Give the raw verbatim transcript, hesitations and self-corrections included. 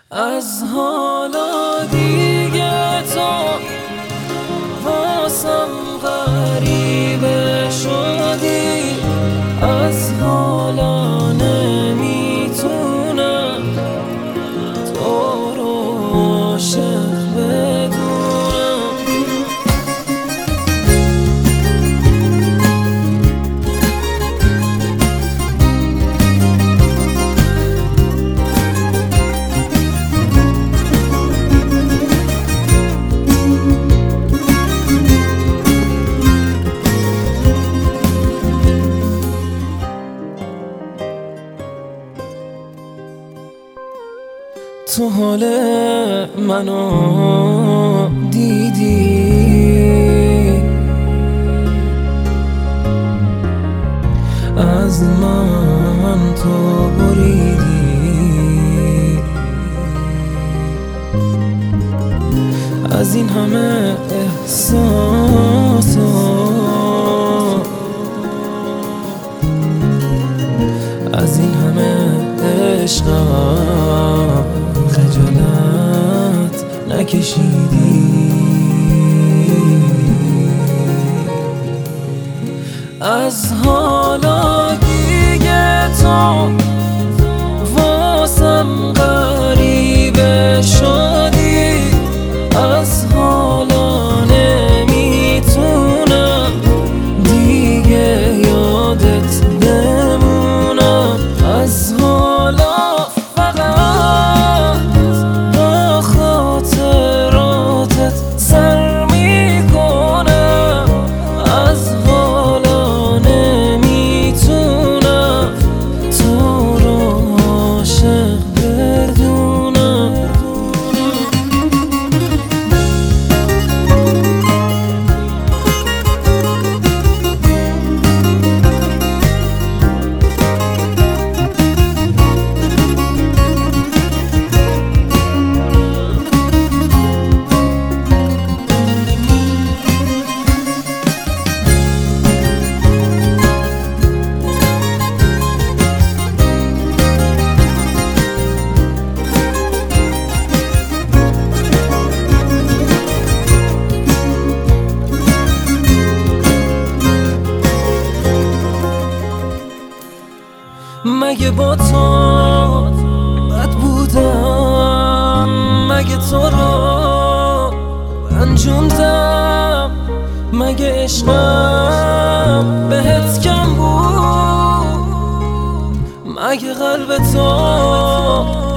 از حالا دیگه تو واسم غریبه شدی، از حالا نمیتونم تو رو عاشق بدونم. تو حال منو دیدی، از من تو بریدی، از این همه احساس از این همه عشقم خجالت نکشیدی. از حالا دیگه تو واسم غریبه شدی، از حالا نمیتونم دیگه یادت بمونم. از حالا مگه با تو بد بودم، مگه تو رو رنجوندم، مگه عشقم بهت کم بود، مگه قلب تو